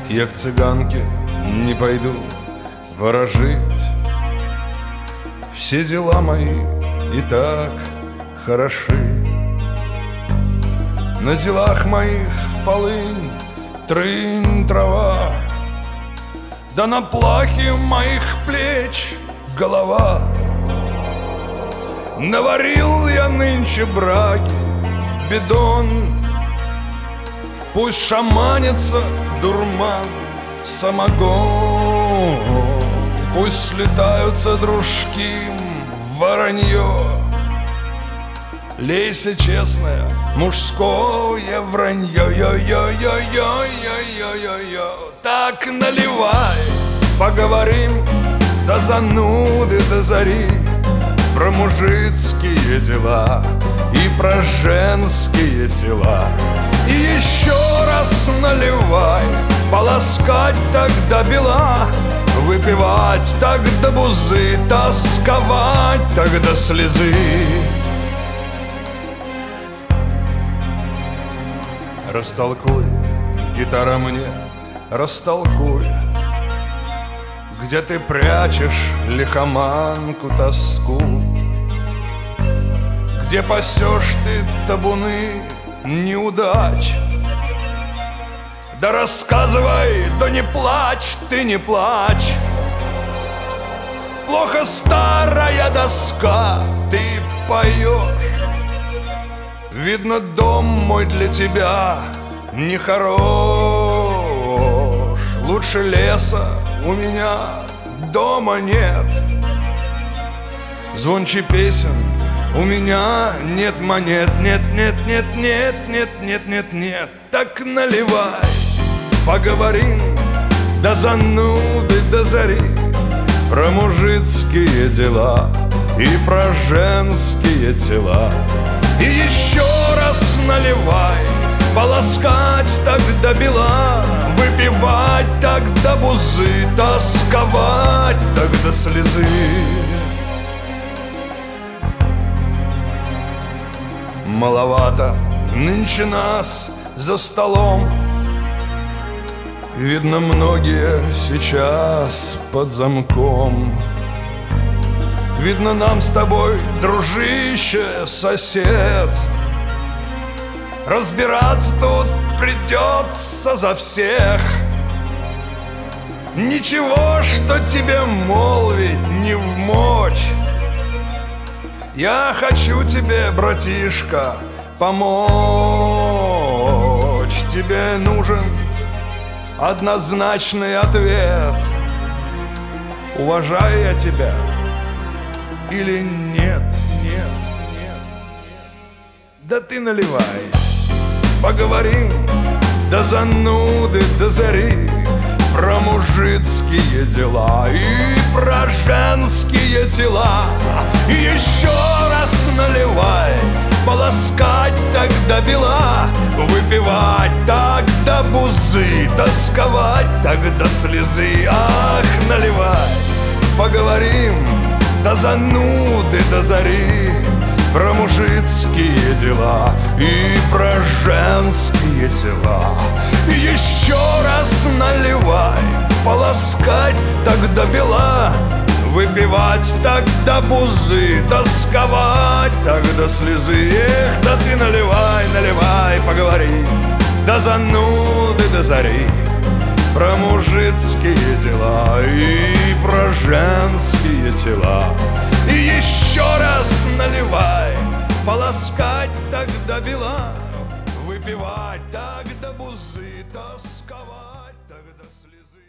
Я к цыганке не пойду ворожить. Все дела мои и так хороши. На делах моих полынь, трынь, трава, да на плахе моих плеч голова. Наварил я нынче браги, бидон, пусть шаманится дурман, самогон, пусть слетаются дружки в воронье. Лейся, честное, мужское вранье, йо-йо-йо-йо-йо-йо-йо. Так наливай, поговорим до зануды, до зари, про мужицкие дела и про женские тела. И еще раз наливай, полоскать так до бела, выпивать так до бузы, тосковать так до слезы. Растолкуй, гитара мне, растолкуй, где ты прячешь лихоманку, тоску, где пасешь ты табуны неудач. Да рассказывай, да не плачь, ты не плачь. Плохо старая доска, ты поешь. Видно, дом мой для тебя не хорош. Лучше леса у меня дома нет. Звонче песен у меня нет монет. Нет, нет, нет, нет, нет, нет, нет, нет. Так наливай, поговорим до зануды, до зари, про мужицкие дела и про женские тела. И еще раз наливай, полоскать так до бела, выпивать так до бузы, тосковать так до слезы. Маловато нынче нас за столом, видно, многие сейчас под замком. Видно, нам с тобой, дружище, сосед, разбираться тут придется за всех. Ничего, что тебе молвить не вмочь. Я хочу тебе, братишка, помочь. Тебе нужен однозначный ответ. Уважаю я тебя или нет, нет, нет. Да ты наливай, поговорим до зануды, до зари, про мужицкие дела и про женские тела. И еще раз наливай, полоскать так до бела, выпивать так до бузы, тосковать так до слезы. Ах, наливай, поговорим до зануды, до зари, про мужицкие дела и про женские тела. И еще раз наливай, полоскать так до бела, выпивать так до бузы, тосковать так до слезы. Эх, да ты наливай, наливай, поговори до зануды, до зари, про мужицкие дела и про женские тела. И еще раз наливай, полоскать так до бела, выпивать так до бузы, тосковать так до слезы.